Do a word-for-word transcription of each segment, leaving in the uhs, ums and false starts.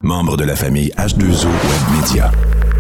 membre de la famille H deux O Web Media.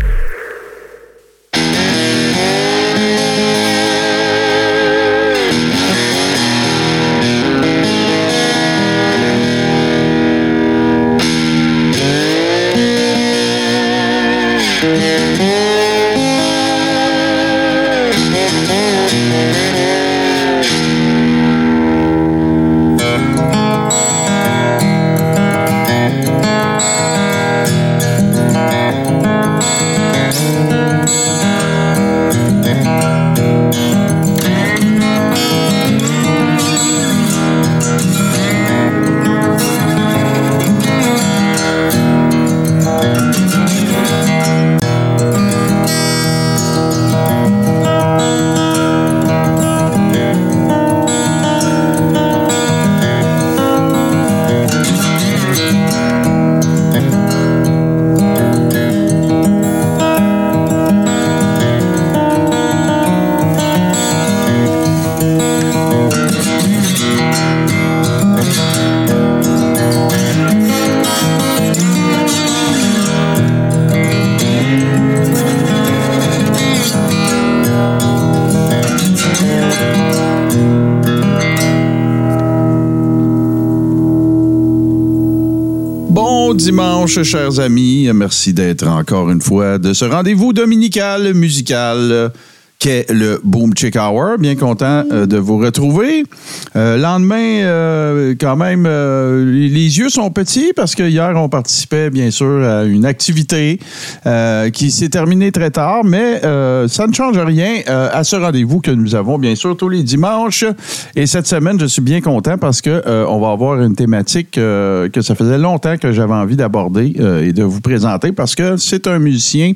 Dimanche, chers amis, merci d'être encore une fois de ce rendez-vous dominical musical qu'est le Boom Chick Hour. Bien content euh, de vous retrouver. Euh, lendemain, euh, quand même, euh, les yeux sont petits parce que hier, on participait, bien sûr, à une activité euh, qui s'est terminée très tard, mais euh, ça ne change rien euh, à ce rendez-vous que nous avons, bien sûr, tous les dimanches. Et cette semaine, je suis bien content parce que euh, on va avoir une thématique euh, que ça faisait longtemps que j'avais envie d'aborder euh, et de vous présenter parce que c'est un musicien.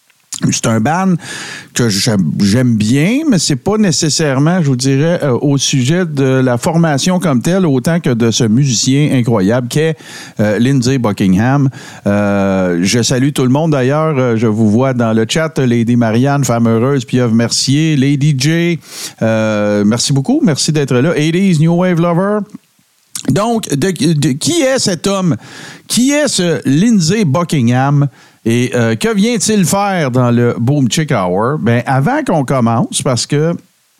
C'est un band que j'aime, j'aime bien, mais c'est pas nécessairement, je vous dirais, euh, au sujet de la formation comme telle, autant que de ce musicien incroyable qu'est euh, Lindsey Buckingham. Euh, je salue tout le monde d'ailleurs. Je vous vois dans le chat, Lady Marianne, Femme Heureuse, Pieuvre Mercier, Lady J. Euh, merci beaucoup. Merci d'être là. eighties New Wave Lover. Donc, de, de, qui est cet homme? Qui est ce Lindsey Buckingham? Et euh, que vient-il faire dans le Boom Chick Hour? Ben, avant qu'on commence, parce que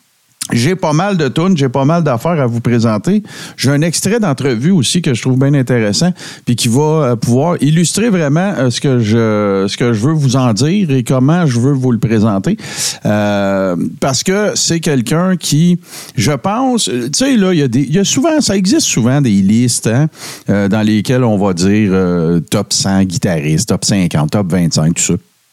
j'ai pas mal de tunes, j'ai pas mal d'affaires à vous présenter. J'ai un extrait d'entrevue aussi que je trouve bien intéressant, puis qui va euh, pouvoir illustrer vraiment euh, ce que je ce que je veux vous en dire et comment je veux vous le présenter. Euh, parce que c'est quelqu'un qui, je pense, tu sais, là, il y a des, il y a souvent, ça existe souvent des listes hein, euh, dans lesquelles on va dire euh, top cent guitaristes, top cinquante, top vingt-cinq, tout ça.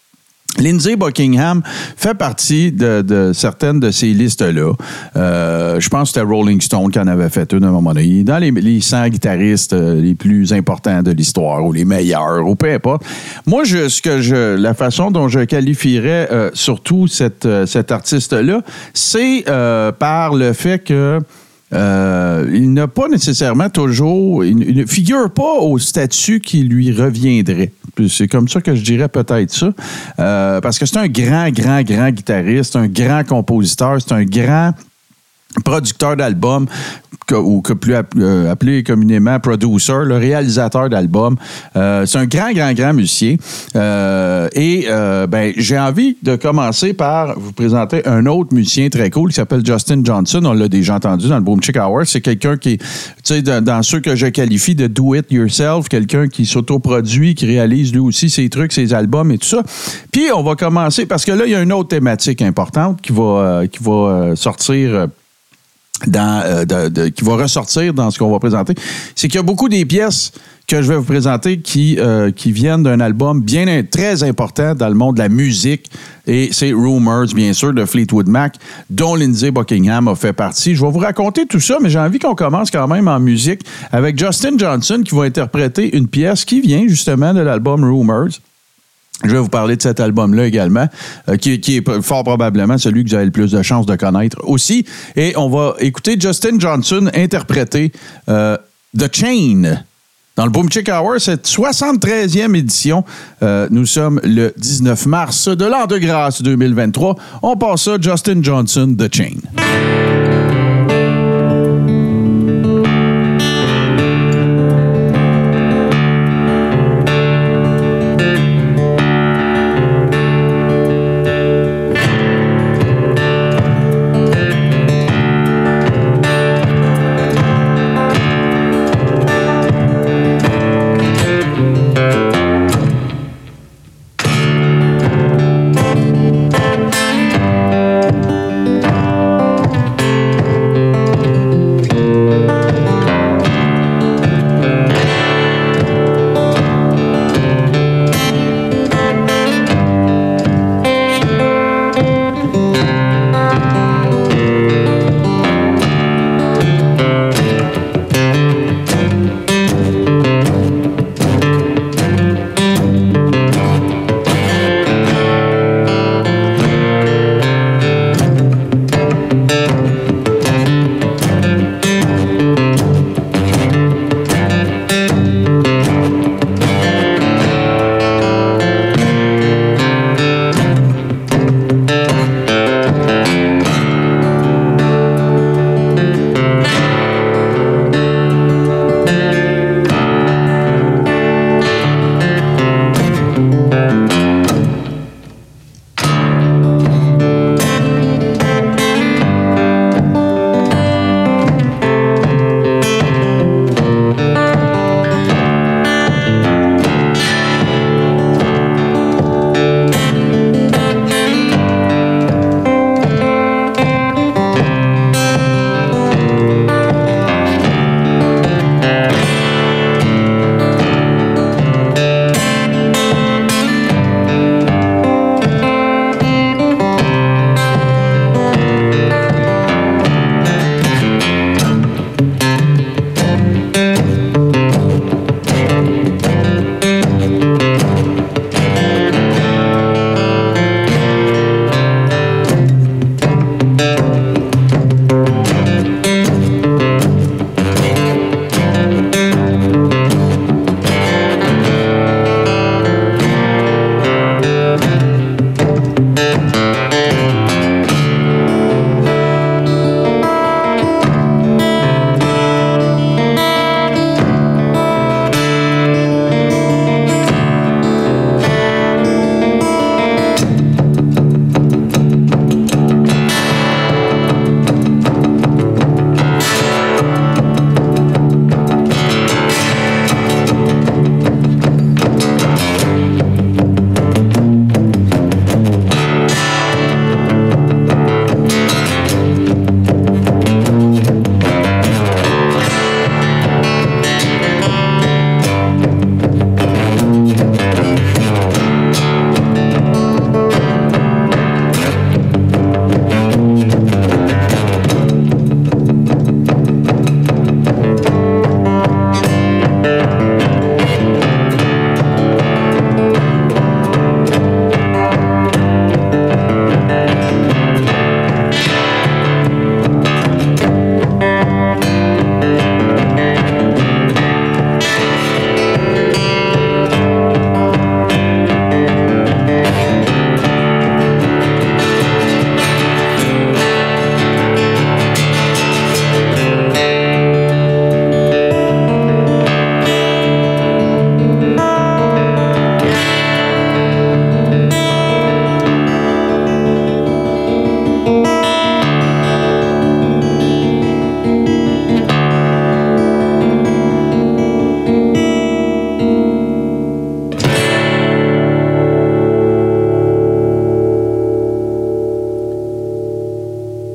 Lindsey Buckingham fait partie de, de certaines de ces listes-là. Euh, je pense que c'était Rolling Stone qui en avait fait une à un moment donné. Dans les, les cent guitaristes les plus importants de l'histoire ou les meilleurs ou peu importe. Moi, je, ce que je, la façon dont je qualifierais euh, surtout cette, cet artiste-là, c'est euh, par le fait que Euh, il n'a pas nécessairement toujours, il ne figure pas au statut qui lui reviendrait. C'est comme ça que je dirais peut-être ça. Euh, parce que c'est un grand, grand, grand guitariste, un grand compositeur, c'est un grand producteur d'albums, ou que plus appelé communément producer, le réalisateur d'albums. Euh, c'est un grand, grand, grand musicien. Euh, et euh, ben, j'ai envie de commencer par vous présenter un autre musicien très cool qui s'appelle Justin Johnson. On l'a déjà entendu dans le Boom Chick Hour. C'est quelqu'un qui, tu sais, dans, dans ceux que je qualifie de do it yourself, quelqu'un qui s'autoproduit, qui réalise lui aussi ses trucs, ses albums et tout ça. Puis on va commencer, parce que là, il y a une autre thématique importante qui va, euh, qui va euh, sortir... Euh, Dans, euh, de, de, qui va ressortir dans ce qu'on va présenter, c'est qu'il y a beaucoup des pièces que je vais vous présenter qui, euh, qui viennent d'un album bien très important dans le monde de la musique, et c'est Rumours, bien sûr, de Fleetwood Mac, dont Lindsey Buckingham a fait partie. Je vais vous raconter tout ça, mais j'ai envie qu'on commence quand même en musique avec Justin Johnson qui va interpréter une pièce qui vient justement de l'album Rumours. Je vais vous parler de cet album-là également, euh, qui, qui est fort probablement celui que vous avez le plus de chances de connaître aussi. Et on va écouter Justin Johnson interpréter euh, The Chain dans le Boom Chick Hour, cette soixante-treizième édition. Euh, nous sommes le dix-neuf mars de l'an de grâce deux mille vingt-trois. On passe ça, Justin Johnson, The Chain.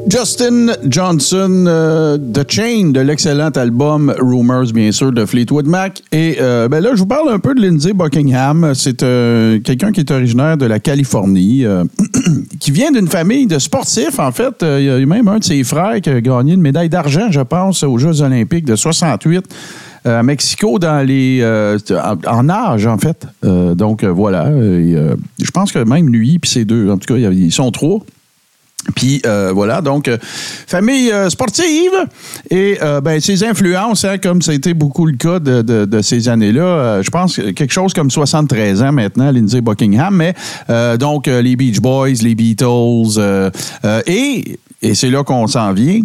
Justin Johnson, euh, The Chain, de l'excellent album Rumors, bien sûr, de Fleetwood Mac. Et euh, ben là, je vous parle un peu de Lindsey Buckingham. C'est euh, quelqu'un qui est originaire de la Californie, euh, qui vient d'une famille de sportifs, en fait. Euh, il y a même un de ses frères qui a gagné une médaille d'argent, je pense, aux Jeux olympiques de soixante-huit. À Mexico, dans les euh, en nage, en fait. Euh, donc, euh, voilà. Et, euh, je pense que même lui puis ses deux, en tout cas, ils sont trois. Puis euh, voilà, donc euh, famille euh, sportive et euh, ben ses influences, hein, comme ça a été beaucoup le cas de, de, de ces années-là, euh, je pense quelque chose comme soixante-treize ans maintenant, Lindsey Buckingham, mais euh, donc euh, les Beach Boys, les Beatles, euh, euh, et, et c'est là qu'on s'en vient.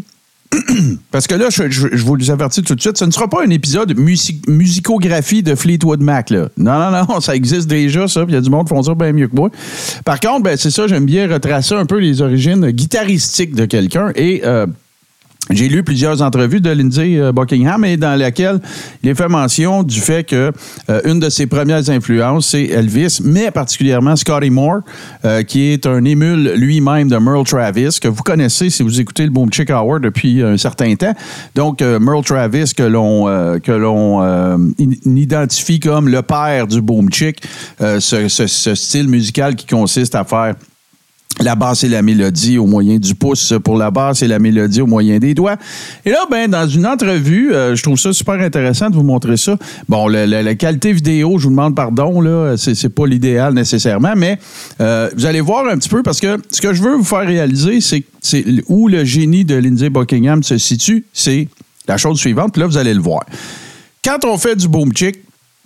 Parce que là, je, je, je vous avertis tout de suite, ce ne sera pas un épisode music, musicographie de Fleetwood Mac. Là. Non, non, non, ça existe déjà, ça. Il y a du monde qui font ça bien mieux que moi. Par contre, ben, c'est ça, j'aime bien retracer un peu les origines guitaristiques de quelqu'un. Et euh, j'ai lu plusieurs entrevues de Lindsey Buckingham et dans laquelle il est fait mention du fait que euh, une de ses premières influences, c'est Elvis, mais particulièrement Scotty Moore, euh, qui est un émule lui-même de Merle Travis, que vous connaissez si vous écoutez le Boom Chick Hour depuis un certain temps. Donc, euh, Merle Travis, que l'on, euh, que l'on euh, identifie comme le père du Boom Chick, euh, ce, ce, ce style musical qui consiste à faire la basse et la mélodie au moyen du pouce pour la basse et la mélodie au moyen des doigts. Et là, ben, dans une entrevue, euh, je trouve ça super intéressant de vous montrer ça. Bon, la, la, la qualité vidéo, je vous demande pardon, là, c'est, c'est pas l'idéal nécessairement, mais euh, vous allez voir un petit peu parce que ce que je veux vous faire réaliser, c'est, c'est où le génie de Lindsey Buckingham se situe, c'est la chose suivante, puis là, vous allez le voir. Quand on fait du boom chick,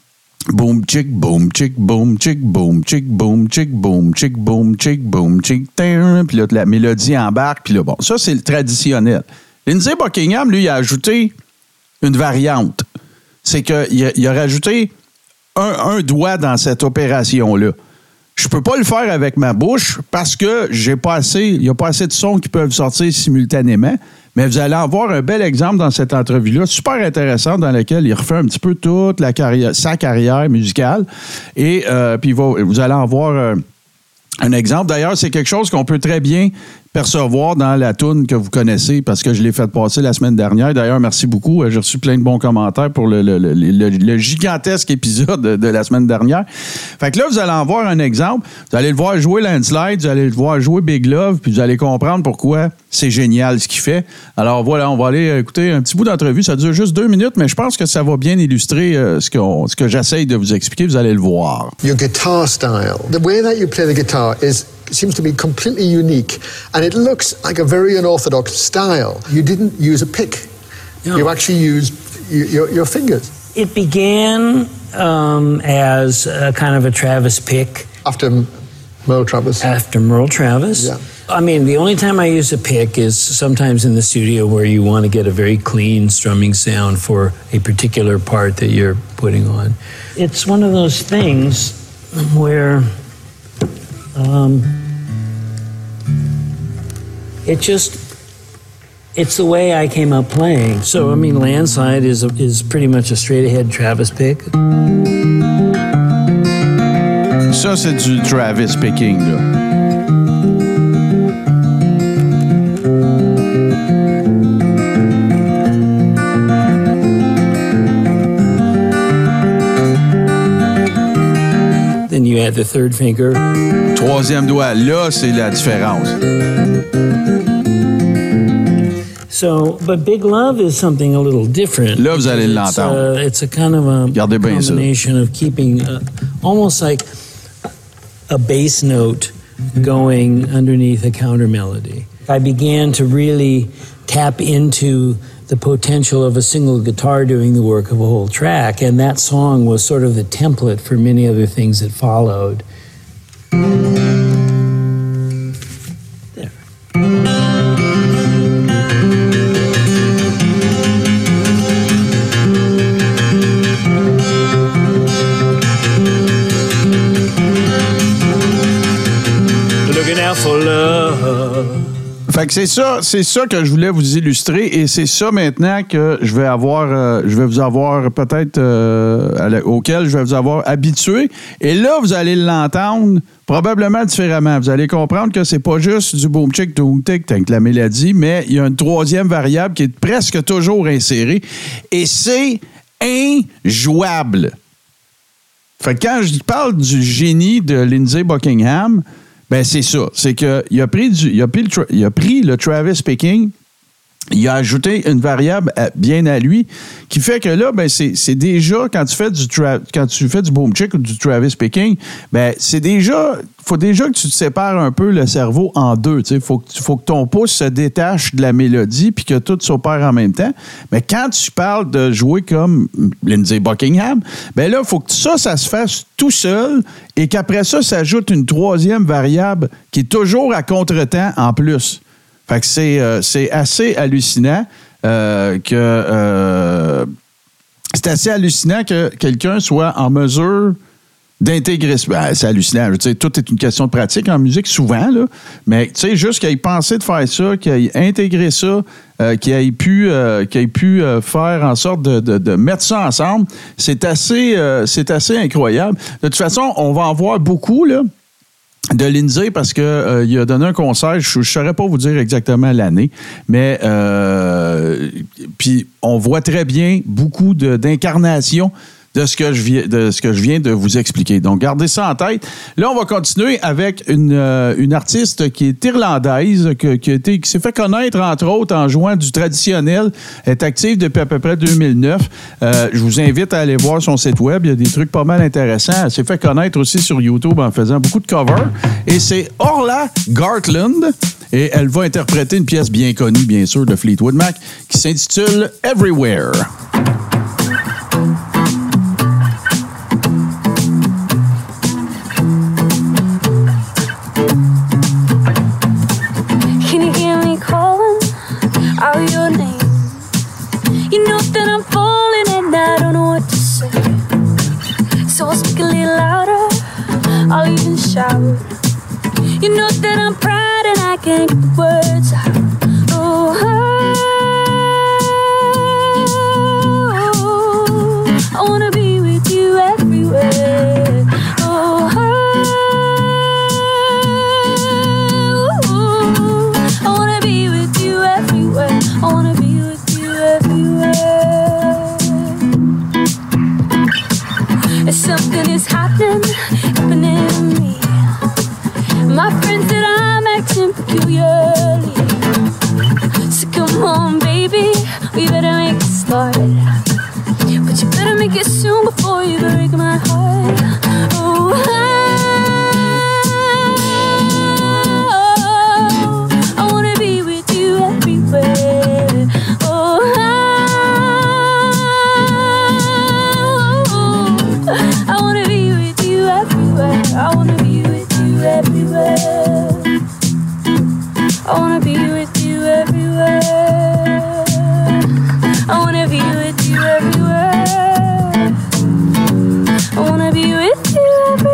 boom chick, boom chick, boom chick, boom chick, boom chick, boom chick, boom chick, boom chick, puis là, la mélodie embarque, puis là, bon, ça, c'est le traditionnel. Lindsey Buckingham, lui, il a ajouté une variante. C'est qu'il a, il a rajouté un, un doigt dans cette opération-là. Je peux pas le faire avec ma bouche parce que j'ai pas assez, il n'y a pas assez de sons qui peuvent sortir simultanément. Mais vous allez avoir un bel exemple dans cette entrevue-là, super intéressant, dans laquelle il refait un petit peu toute la carrière, sa carrière musicale. Et euh, puis va, vous allez en voir euh, un exemple. D'ailleurs, c'est quelque chose qu'on peut très bien percevoir dans la toune que vous connaissez parce que je l'ai fait passer la semaine dernière. D'ailleurs, merci beaucoup. J'ai reçu plein de bons commentaires pour le, le, le, le, le gigantesque épisode de, de la semaine dernière. Fait que là, vous allez en voir un exemple. Vous allez le voir jouer Landslide, vous allez le voir jouer Big Love, puis vous allez comprendre pourquoi c'est génial ce qu'il fait. Alors voilà, on va aller écouter un petit bout d'entrevue. Ça dure juste deux minutes, mais je pense que ça va bien illustrer euh, ce, qu'on, ce que j'essaye de vous expliquer. Vous allez le voir. Your guitar style, the way that you play the guitar is seems to be completely unique, and it looks like a very unorthodox style. You didn't use a pick. No. You actually used your, your fingers. It began um, as a kind of a Travis pick. After Merle Travis? After Merle Travis. Yeah. I mean, the only time I use a pick is sometimes in the studio where you want to get a very clean strumming sound for a particular part that you're putting on. It's one of those things where um, it just, it's the way I came up playing. So, I mean, Landslide is, a, is pretty much a straight-ahead Travis pick. Ça, c'est du Travis picking, là. Then you add the third finger. Troisième doigt, là, c'est la différence. So, but Big Love is something a little different. Là, vous allez l'entendre. It's a, it's a kind of a Regardez bien combination ça. of keeping uh, almost like a bass note going underneath a counter melody. I began to really tap into the potential of a single guitar doing the work of a whole track, and that song was sort of the template for many other things that followed. There. Looking out for love. Fait que c'est ça, c'est ça que je voulais vous illustrer et c'est ça maintenant que je vais avoir, euh, je vais vous avoir peut-être euh, la, auquel je vais vous avoir habitué. Et là, vous allez l'entendre probablement différemment. Vous allez comprendre que c'est pas juste du boom chick boom tick avec la mélodie, mais il y a une troisième variable qui est presque toujours insérée et c'est injouable. Fait que quand je parle du génie de Lindsey Buckingham, ben c'est ça. C'est qu'il a pris du, il a pris le, il a pris le Travis Picking, il a ajouté une variable à, bien à lui, qui fait que là, ben c'est, c'est déjà, quand tu fais du tra- quand tu fais du boom chick ou du Travis Picking, ben c'est déjà, faut déjà que tu te sépares un peu le cerveau en deux. Il faut, faut que ton pouce se détache de la mélodie puis que tout s'opère en même temps. Mais quand tu parles de jouer comme Lindsey Buckingham, ben là, il faut que ça, ça se fasse tout seul et qu'après ça, s'ajoute une troisième variable qui est toujours à contretemps en plus. Fait que c'est, euh, c'est assez hallucinant euh, que euh, c'est assez hallucinant que quelqu'un soit en mesure d'intégrer ça. Ben, c'est hallucinant. Je veux dire, tout est une question de pratique en musique, souvent, là. Mais tu sais, juste qu'il ait pensé de faire ça, qu'il ait intégré ça, euh, qu'il ait pu, euh, qu'il ait pu euh, faire en sorte de, de, de mettre ça ensemble, c'est assez, euh, c'est assez incroyable. De toute façon, on va en voir beaucoup, là, de Lindsey parce qu'il euh, a donné un concert, je ne saurais pas vous dire exactement l'année, mais euh, puis on voit très bien beaucoup de, d'incarnation de ce que je viens de ce que je viens de vous expliquer. Donc, gardez ça en tête. Là, on va continuer avec une, euh, une artiste qui est irlandaise, que, qui, a été, qui s'est fait connaître, entre autres, en jouant du traditionnel. Elle est active depuis à peu près deux mille neuf. Euh, je vous invite à aller voir son site web. Il y a des trucs pas mal intéressants. Elle s'est fait connaître aussi sur YouTube en faisant beaucoup de covers. Et c'est Orla Gartland. Et elle va interpréter une pièce bien connue, bien sûr, de Fleetwood Mac, qui s'intitule « Everywhere ». Out your name, you know that I'm falling and I don't know what to say. So I'll speak a little louder, I'll even shout. You know that I'm proud and I can't get the words out. Oh, oh, I wanna be with you everywhere. Oh, oh, I wanna be with you everywhere. I wanna be with you everywhere. If something is happening, happening to me. My friends said I'm acting peculiarly. So come on, baby, we better make a start. But you better make it soon before you break my heart. Oh, I, I wanna be with you everywhere. Oh, I, I wanna be with you everywhere. I wanna be with you everywhere. I wanna be with you everywhere. I wanna be with you everywhere. I wanna be with you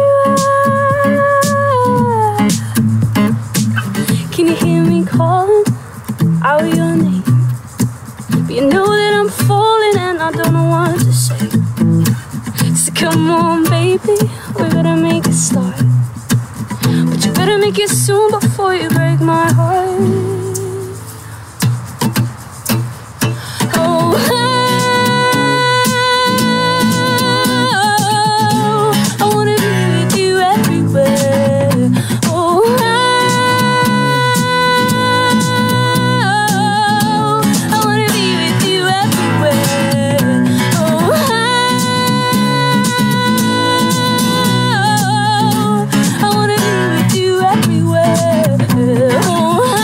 everywhere. Can you hear me calling out your name? But you know that I'm falling and I don't know what to say. So come on, baby, we better make a start. But you better make it soon before you break my heart. Oh, I wanna be with you everywhere. Oh, I wanna be with you everywhere. Oh, I wanna be with you everywhere. Oh,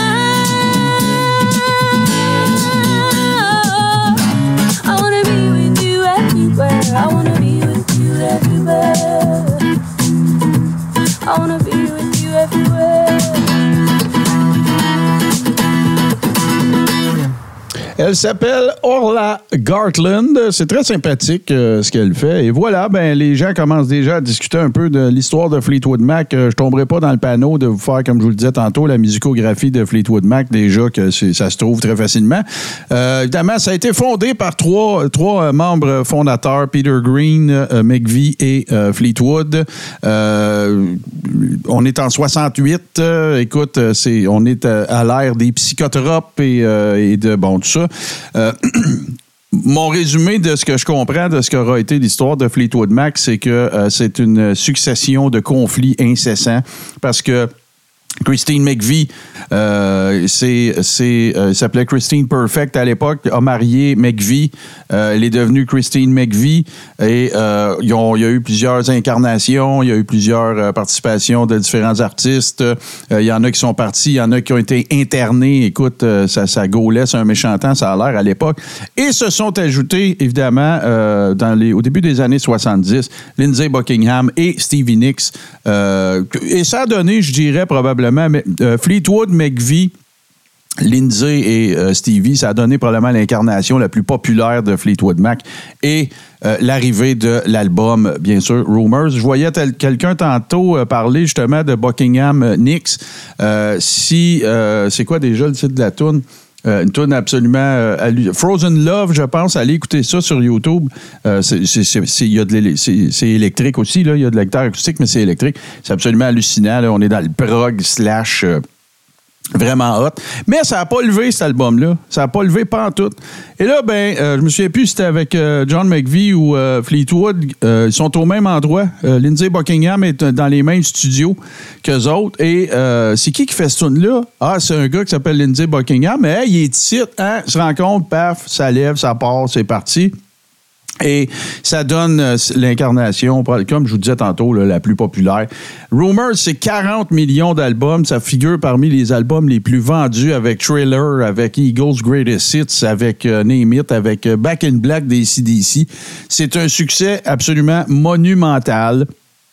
Elle s'appelle Orla Gartland. C'est très sympathique euh, ce qu'elle fait. Et voilà, ben les gens commencent déjà à discuter un peu de l'histoire de Fleetwood Mac. Euh, je tomberai pas dans le panneau de vous faire, comme je vous le disais tantôt, la musicographie de Fleetwood Mac, déjà que c'est, ça se trouve très facilement. Euh, évidemment, ça a été fondé par trois, trois euh, membres fondateurs, Peter Green, euh, McVie et euh, Fleetwood. Euh, on est en soixante-huit. Euh, écoute, c'est, on est à, à l'ère des psychotropes et, euh, et de, bon, tout ça. Euh, Mon résumé de ce que je comprends de ce qu'aura été l'histoire de Fleetwood Mac, c'est que euh, c'est une succession de conflits incessants parce que Christine McVie, euh, c'est, c'est, euh, s'appelait Christine Perfect à l'époque, a marié McVie. Euh, elle est devenue Christine McVie et euh, ils ont, il y a eu plusieurs incarnations, il y a eu plusieurs euh, participations de différents artistes. Euh, il y en a qui sont partis, il y en a qui ont été internés. Écoute, euh, ça, ça gaulait, c'est un méchant temps, ça a l'air à l'époque. Et se sont ajoutés, évidemment, euh, dans les, au début des années soixante-dix, Lindsey Buckingham et Stevie Nicks. Euh, et ça a donné, je dirais, probablement Mais, euh, Fleetwood, McVie, Lindsey et euh, Stevie, ça a donné probablement l'incarnation la plus populaire de Fleetwood Mac et euh, l'arrivée de l'album, bien sûr, Rumours. Je voyais tel, quelqu'un tantôt euh, parler justement de Buckingham euh, Nicks. Euh, si, euh, c'est quoi déjà le titre de la toune? Euh, une toune absolument euh, allu- Frozen Love, je pense. Allez écouter ça sur YouTube. Euh, c'est, c'est, c'est, c'est, y a de l'é- c'est, c'est électrique aussi. Là. Il y a de la guitare acoustique, mais c'est électrique. C'est absolument hallucinant. Là. On est dans le prog slash euh, vraiment hot. Mais ça n'a pas levé, cet album-là. Ça n'a pas levé pas en tout. Et là, ben, euh, je me souviens plus si c'était avec euh, John McVie ou euh, Fleetwood. Euh, ils sont au même endroit. Euh, Lindsey Buckingham est dans les mêmes studios qu'eux autres. Et euh, c'est qui qui fait ce tune-là? Ah, c'est un gars qui s'appelle Lindsey Buckingham. Mais hey, il est ici, hein? Il se rencontre, paf, ça lève, ça part, c'est parti. Et ça donne euh, l'incarnation, comme je vous disais tantôt, là, la plus populaire. Rumours, c'est quarante millions d'albums. Ça figure parmi les albums les plus vendus avec Thriller, avec Eagles Greatest Hits, avec euh, Name It, avec euh, Back in Black des A C D C. C'est un succès absolument monumental.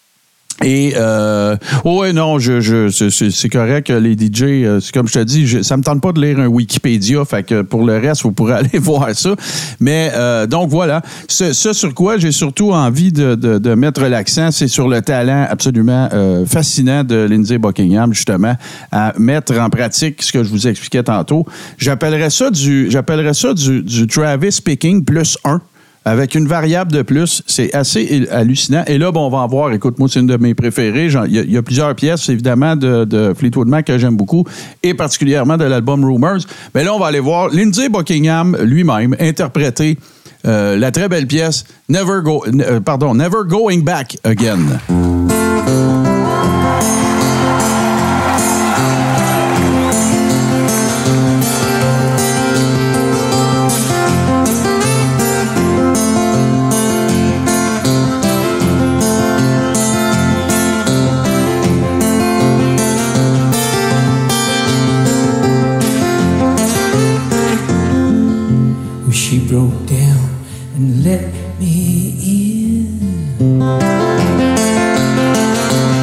Et, euh, oh ouais, non, je, je, c'est, c'est correct, les D J, euh, c'est comme je te dis, je, ça me tente pas de lire un Wikipédia, fait que pour le reste, vous pourrez aller voir ça. Mais, euh, donc voilà, ce, ce sur quoi j'ai surtout envie de, de, de mettre l'accent, c'est sur le talent absolument euh, fascinant de Lindsey Buckingham, justement, à mettre en pratique ce que je vous expliquais tantôt. J'appellerais ça du, j'appellerais ça du, du Travis Picking plus un. Avec une variable de plus, c'est assez hallucinant. Et là, bon, on va en voir. Écoute, moi, c'est une de mes préférées. Il y, y a plusieurs pièces, évidemment, de, de Fleetwood Mac que j'aime beaucoup, et particulièrement de l'album Rumours. Mais là, on va aller voir Lindsey Buckingham lui-même interpréter euh, la très belle pièce Never Go, euh, pardon, Never Going Back Again. She broke down and let me in.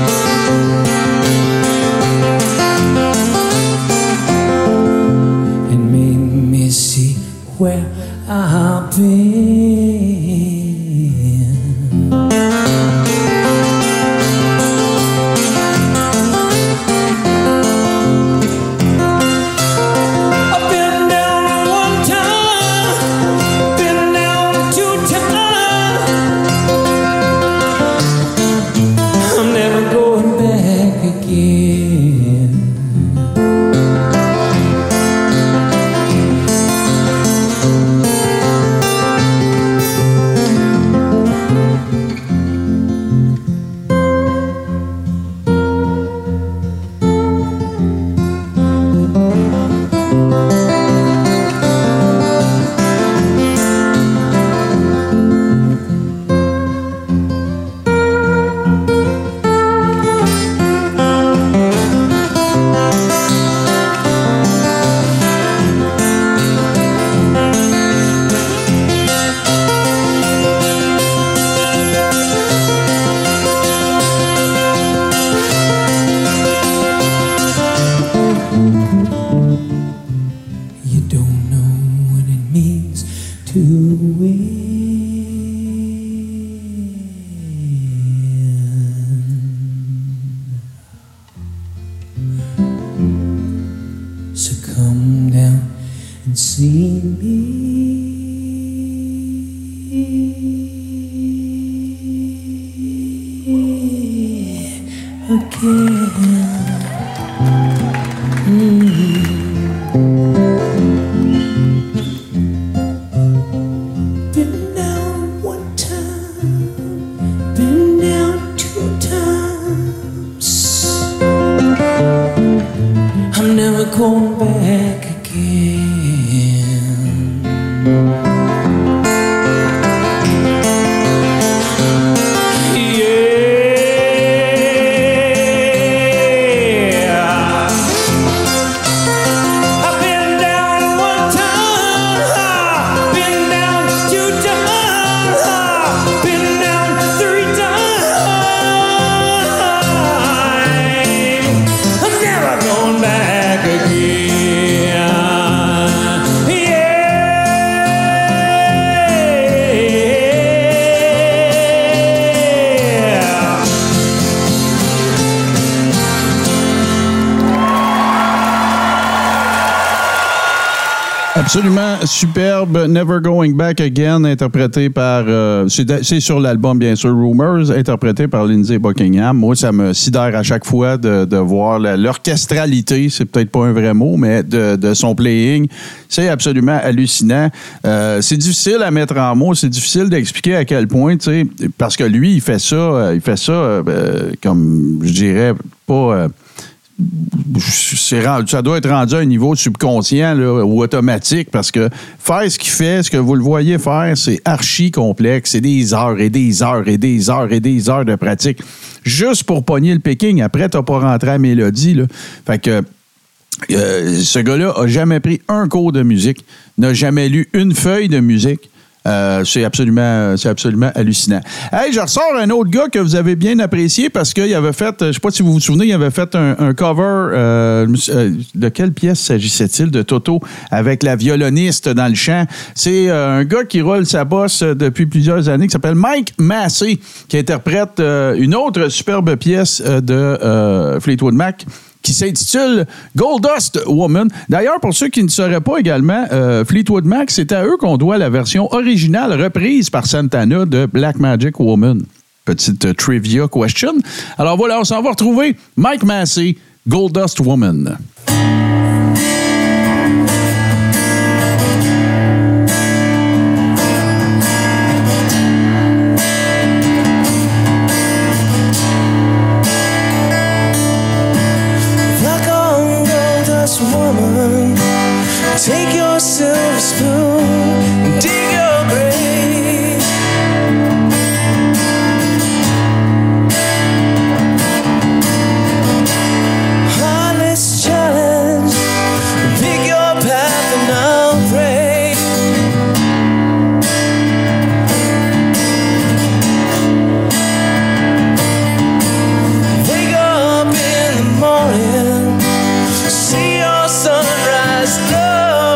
could see me again. Mm-hmm. Been down one time, been down two times. I'm never going back again. Absolument superbe, Never Going Back Again, interprété par... Euh, c'est, c'est sur l'album, bien sûr, Rumors, interprété par Lindsey Buckingham. Moi, ça me sidère à chaque fois de, de voir la, l'orchestralité, c'est peut-être pas un vrai mot, mais de, de son playing. C'est absolument hallucinant. Euh, c'est difficile à mettre en mots, c'est difficile d'expliquer à quel point, tu sais, parce que lui, il fait ça, il fait ça, euh, comme je dirais, pas... Euh, C'est rendu, ça doit être rendu à un niveau subconscient là, ou automatique parce que faire ce qu'il fait, ce que vous le voyez faire, c'est archi complexe. C'est des heures et des heures et des heures et des heures de pratique juste pour pogner le picking. Après, t'as pas rentré à la mélodie. Là. Fait que euh, ce gars-là a jamais pris un cours de musique, n'a jamais lu une feuille de musique. Euh, c'est absolument, c'est absolument hallucinant. Hey, je ressors un autre gars que vous avez bien apprécié parce qu'il avait fait, je ne sais pas si vous vous souvenez, il avait fait un, un cover. Euh, de quelle pièce s'agissait-il? De Toto avec la violoniste dans le chant. C'est euh, un gars qui roule sa bosse depuis plusieurs années qui s'appelle Mike Massey qui interprète euh, une autre superbe pièce de euh, Fleetwood Mac qui s'intitule Goldust Woman. D'ailleurs, pour ceux qui ne sauraient pas également, euh, Fleetwood Mac, c'est à eux qu'on doit la version originale reprise par Santana de Black Magic Woman. Petite uh, trivia question. Alors voilà, on s'en va retrouver Mike Massey, Goldust Woman. Take your silver spoon and dig your grave. Heartless challenge, pick your path and I'll pray. Wake up in the morning, see your sunrise glow.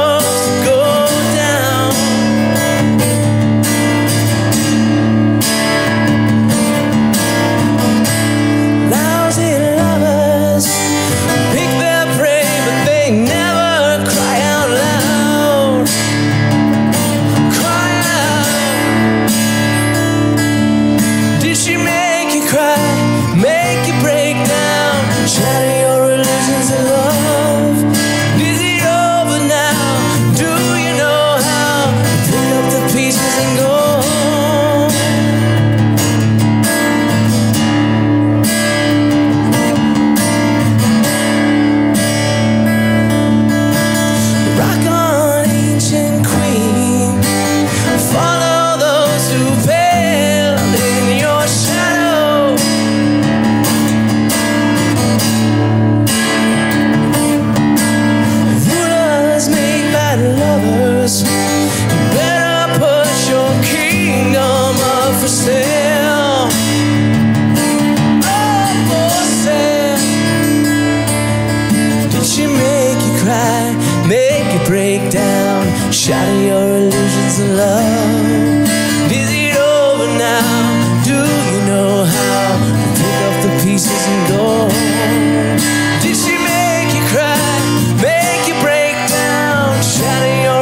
Shatter your illusions of love. Is it over now? Do you know how to pick up the pieces and go? Did she make you cry? Make you break down? Shatter your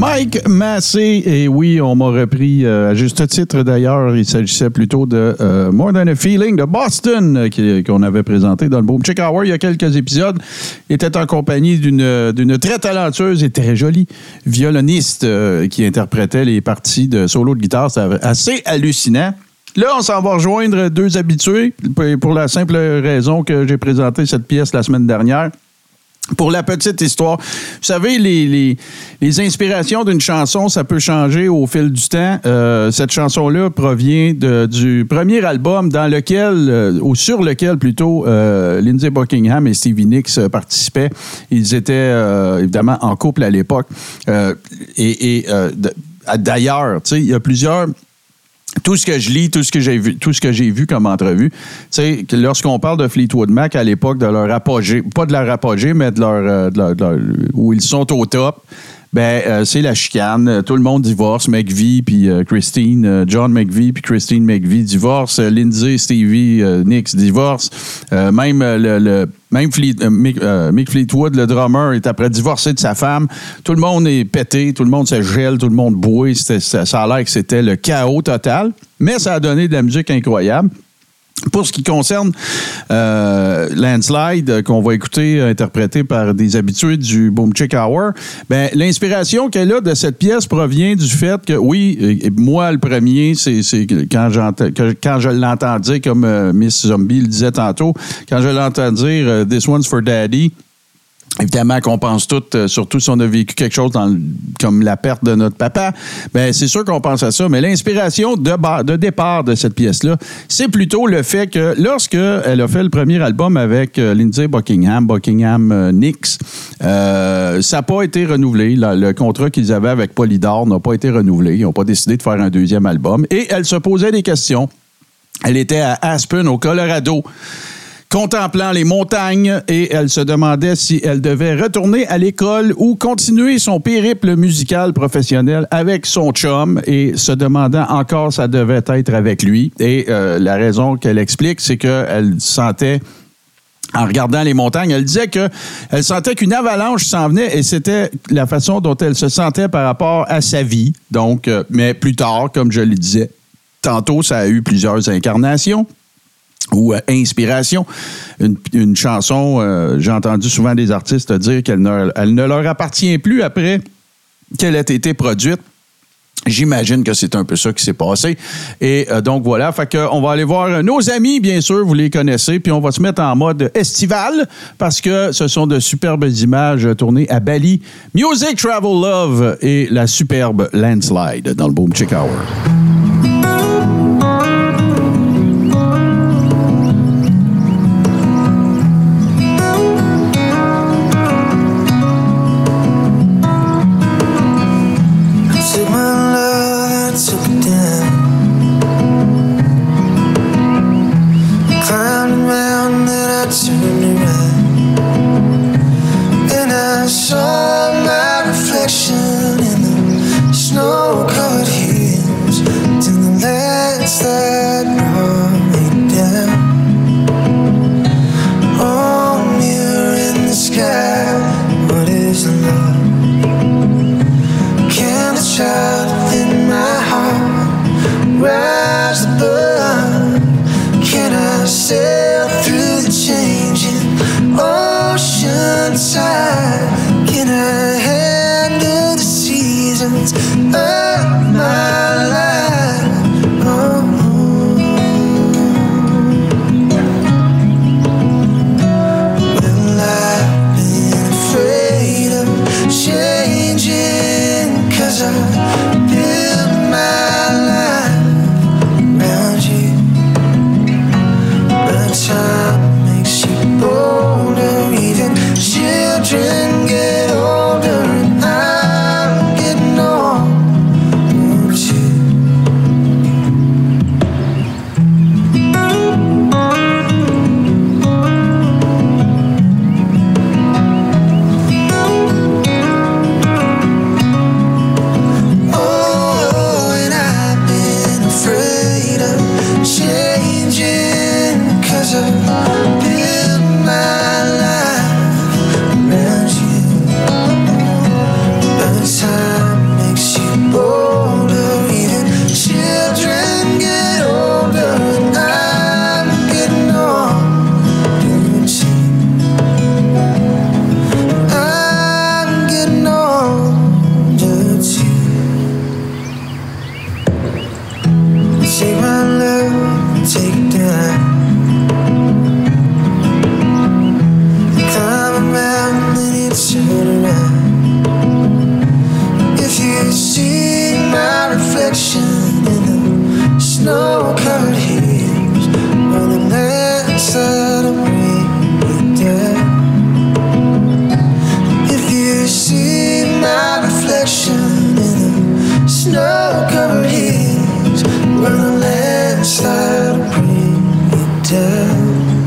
Mike Massey, et oui, on m'a repris euh, à juste titre d'ailleurs, il s'agissait plutôt de euh, More Than a Feeling de Boston euh, qui, qu'on avait présenté dans le Boom Chick Hour il y a quelques épisodes. Il était en compagnie d'une, d'une très talentueuse et très jolie violoniste euh, qui interprétait les parties de solo de guitare. C'était assez hallucinant. Là, on s'en va rejoindre deux habitués pour la simple raison que j'ai présenté cette pièce la semaine dernière. Pour la petite histoire, vous savez, les, les, les inspirations d'une chanson, ça peut changer au fil du temps. Euh, cette chanson-là provient de, du premier album dans lequel, euh, ou sur lequel plutôt, euh, Lindsey Buckingham et Stevie Nicks euh, participaient. Ils étaient euh, évidemment en couple à l'époque. Euh, et et euh, d'ailleurs, tu sais, il y a plusieurs... Tout ce que je lis, tout ce que j'ai vu, tout ce que j'ai vu comme entrevue, tu sais, lorsqu'on parle de Fleetwood Mac à l'époque, de leur apogée, pas de leur apogée, mais de leur, de leur, de leur où ils sont au top, ben euh, c'est la chicane. Tout le monde divorce. McVie puis euh, Christine, euh, John McVie puis Christine McVie divorcent. Lindsey, Stevie euh, Nicks divorcent. Euh, même euh, le, le même Fleet, euh, Mick, euh, Mick Fleetwood, le drummer, est après divorcé de sa femme. Tout le monde est pété, tout le monde se gèle, tout le monde bouille. C'était, ça, ça a l'air que c'était le chaos total, mais ça a donné de la musique incroyable. Pour ce qui concerne euh, Landslide, euh, qu'on va écouter euh, interprété par des habitués du Boom Chick Hour, ben, l'inspiration qu'elle a de cette pièce provient du fait que, oui, euh, moi, le premier, c'est, c'est quand, que, quand je l'entends dire, comme euh, Miss Zombie le disait tantôt, quand je l'entends dire euh, « This one's for Daddy », évidemment qu'on pense tout, euh, surtout si on a vécu quelque chose dans le, comme la perte de notre papa, ben c'est sûr qu'on pense à ça. Mais l'inspiration de, bar, de départ de cette pièce-là, c'est plutôt le fait que lorsque elle a fait le premier album avec euh, Lindsey Buckingham, Buckingham euh, Nicks, euh, ça n'a pas été renouvelé. La, le contrat qu'ils avaient avec Polydor n'a pas été renouvelé. Ils n'ont pas décidé de faire un deuxième album. Et elle se posait des questions. Elle était à Aspen, au Colorado, contemplant les montagnes, et elle se demandait si elle devait retourner à l'école ou continuer son périple musical professionnel avec son chum, et se demandant encore ça devait être avec lui. Et euh, la raison qu'elle explique, c'est qu'elle sentait, en regardant les montagnes, elle disait qu'elle sentait qu'une avalanche s'en venait, et c'était la façon dont elle se sentait par rapport à sa vie. Donc, euh, mais plus tard, comme je le disais tantôt, ça a eu plusieurs incarnations ou euh, inspiration. Une, une chanson, euh, j'ai entendu souvent des artistes dire qu'elle ne, elle ne leur appartient plus après qu'elle ait été produite. J'imagine que c'est un peu ça qui s'est passé. Et euh, donc voilà, fait que on va aller voir nos amis, bien sûr, vous les connaissez, puis on va se mettre en mode estival parce que ce sont de superbes images tournées à Bali. Music, Travel, Love et la superbe Landslide dans le Boom Chick Hour. Saw my reflection in the snow-covered hills. reflection in the snow-covered hills, where the landslide will bring you down. If you see my reflection in the snow-covered hills, where the landslide will bring you down.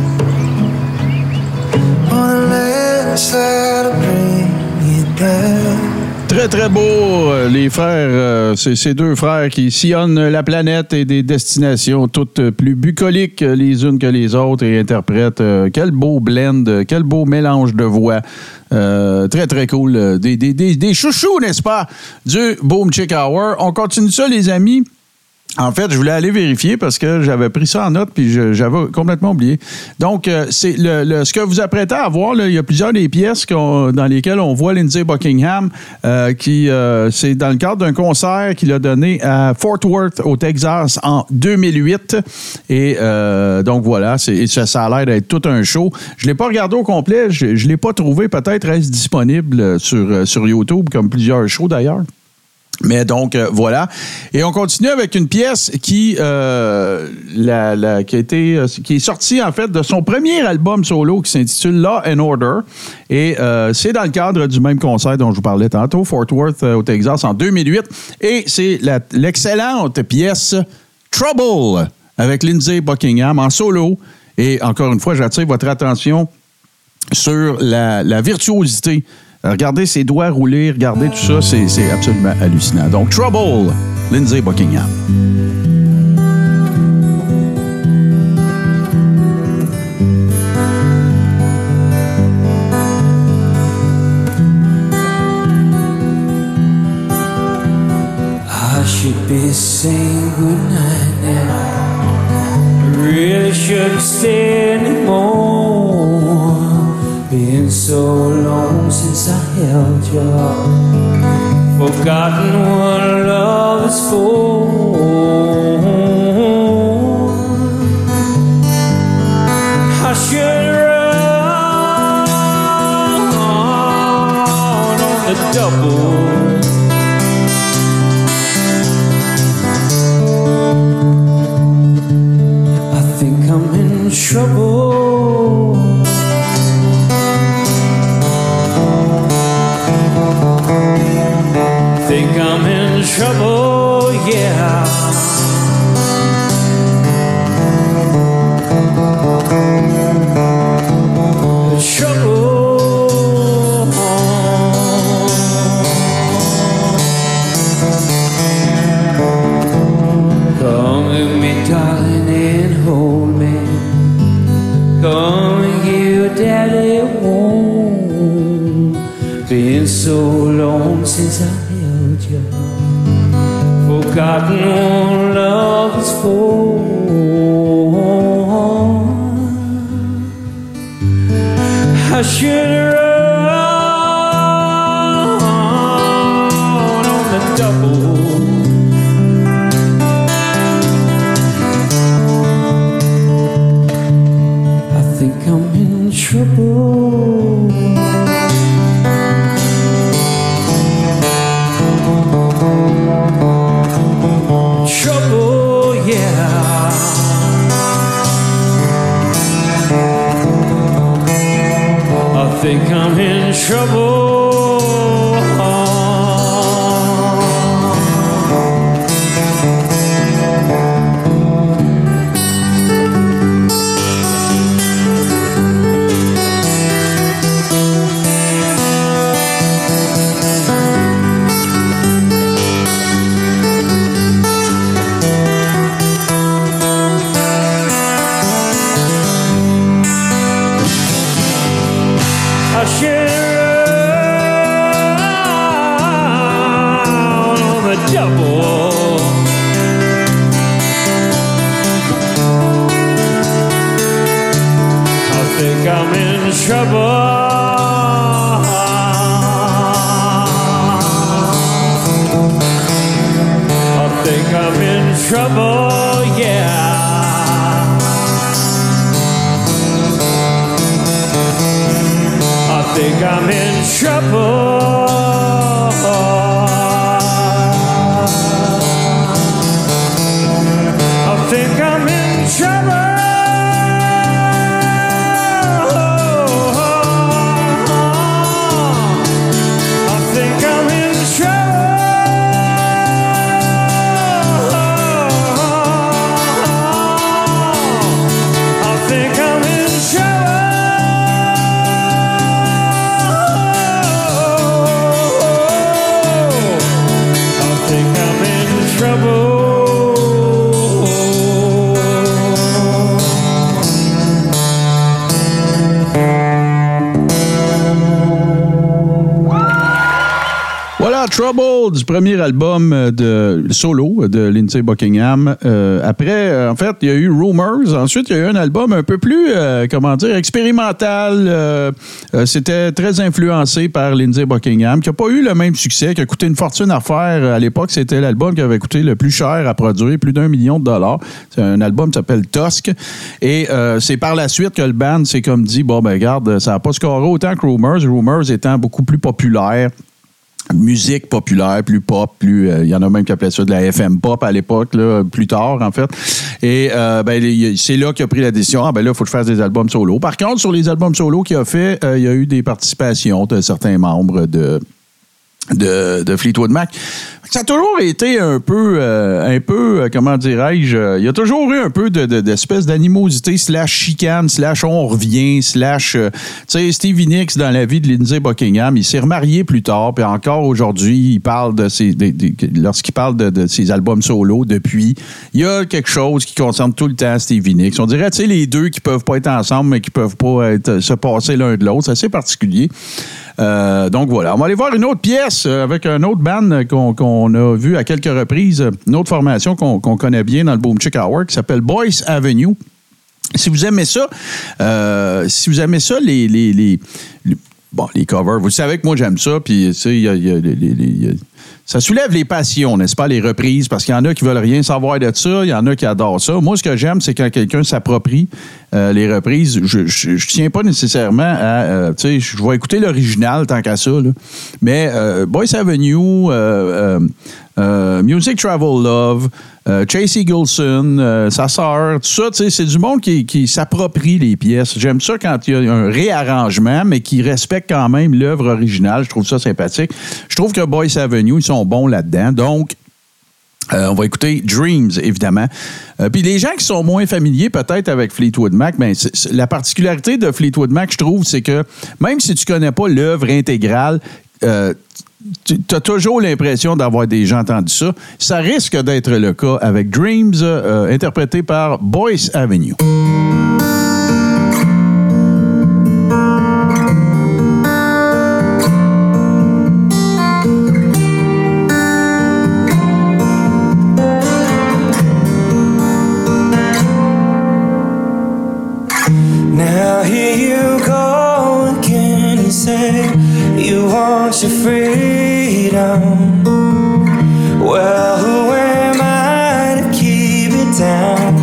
On the landslide will bring you down. Très, très beau, euh, les frères, euh, c'est ces deux frères qui sillonnent la planète et des destinations toutes plus bucoliques les unes que les autres et interprètent. Euh, quel beau blend, quel beau mélange de voix. Euh, très, très cool. Des, des, des, des chouchous, n'est-ce pas, du Boom Chick Hour. On continue ça, les amis. En fait, je voulais aller vérifier parce que j'avais pris ça en note puis je, j'avais complètement oublié. Donc, euh, c'est le, le, ce que vous apprêtez à voir, là, il y a plusieurs des pièces qu'on, dans lesquelles on voit Lindsey Buckingham, euh, qui euh, c'est dans le cadre d'un concert qu'il a donné à Fort Worth, au Texas, en deux mille huit. Et euh, donc, voilà, c'est, ça, ça a l'air d'être tout un show. Je ne l'ai pas regardé au complet, je ne l'ai pas trouvé. Peut-être reste disponible sur, sur YouTube, comme plusieurs shows d'ailleurs. Mais donc, euh, voilà. Et on continue avec une pièce qui, euh, la, la, qui, a été, euh, qui est sortie, en fait, de son premier album solo qui s'intitule Law and Order. Et euh, c'est dans le cadre du même concert dont je vous parlais tantôt, Fort Worth, euh, au Texas, en deux mille huit. Et c'est la, l'excellente pièce Trouble avec Lindsey Buckingham en solo. Et encore une fois, j'attire votre attention sur la, la virtuosité. Regardez ses doigts rouler, regardez tout ça, c'est, c'est absolument hallucinant. Donc, Trouble, Lindsey Buckingham. I should be saying goodnight now. I really shouldn't stay anymore. Been so long since I held you, forgotten what love is for. I should run on the double. I think I'm in trouble. Think I'm in trouble, yeah. Trouble. Come with me, darling, and hold me. Come and give your daddy a warm. Been so long since I forgotten what love is for. I should run on the double. I think I'm in trouble. Trouble, yeah. I think I'm in trouble. Trouble, yeah. I think I'm in trouble. Trouble, du premier album de solo de Lindsey Buckingham. Euh, après, euh, en fait, il y a eu Rumors. Ensuite, il y a eu un album un peu plus, euh, comment dire, expérimental. Euh, euh, c'était très influencé par Lindsey Buckingham, qui n'a pas eu le même succès, qui a coûté une fortune à faire. À l'époque, c'était l'album qui avait coûté le plus cher à produire, plus d'un million de dollars. C'est un album qui s'appelle Tusk. Et euh, c'est par la suite que le band s'est comme dit, bon, ben regarde, ça n'a pas scoré autant que Rumors. Rumors étant beaucoup plus populaire. Musique populaire, plus pop, plus il euh, y en a même qui appelaient ça de la F M pop à l'époque, là, plus tard en fait. Et euh, ben, c'est là qu'il a pris la décision, ah ben là, il faut que je fasse des albums solo. Par contre, sur les albums solo qu'il a fait, il euh, y a eu des participations de certains membres de, de, de Fleetwood Mac. Ça a toujours été un peu, euh, un peu, euh, comment dirais-je, euh, il y a toujours eu un peu de, de, d'espèce d'animosité slash chicane, slash on revient, slash, euh, tu sais, Stevie Nicks dans la vie de Lindsey Buckingham, il s'est remarié plus tard, puis encore aujourd'hui, il parle de ses, de, de, lorsqu'il parle de, de ses albums solo depuis, il y a quelque chose qui concerne tout le temps Stevie Nicks. On dirait, tu sais, les deux qui peuvent pas être ensemble, mais qui peuvent pas être, se passer l'un de l'autre. C'est assez particulier. Euh, donc voilà, on va aller voir une autre pièce avec un autre band qu'on, qu'on a vu à quelques reprises, une autre formation qu'on, qu'on connaît bien dans le Boom Chick Hour qui s'appelle Boyce Avenue. Si vous aimez ça, euh, si vous aimez ça, les, les, les, les, bon, les covers, vous savez que moi j'aime ça, puis tu sais, il y a, y a, les, les, y a ça soulève les passions, n'est-ce pas, les reprises, parce qu'il y en a qui veulent rien savoir de ça, il y en a qui adorent ça. Moi, ce que j'aime, c'est quand quelqu'un s'approprie euh, les reprises. Je, je, je tiens pas nécessairement à, euh, tu sais, je vais écouter l'original tant qu'à ça, là. Mais euh, Boyce Avenue, euh, euh, euh, Music Travel Love, euh, Chase Eagleson, euh, sa sœur, tout ça, tu sais, c'est du monde qui, qui s'approprie les pièces. J'aime ça quand il y a un réarrangement, mais qui respecte quand même l'œuvre originale. Je trouve ça sympathique. Je trouve que Boyce Avenue, ils sont bons là-dedans. Donc, euh, on va écouter Dreams, évidemment. Euh, Puis les gens qui sont moins familiers peut-être avec Fleetwood Mac, ben, c'est, c'est, la particularité de Fleetwood Mac, je trouve, c'est que même si tu connais pas l'œuvre intégrale, euh, tu as toujours l'impression d'avoir déjà entendu ça. Ça risque d'être le cas avec Dreams, euh, interprété par Boyce Avenue. Your freedom. Well, who am I to keep it down?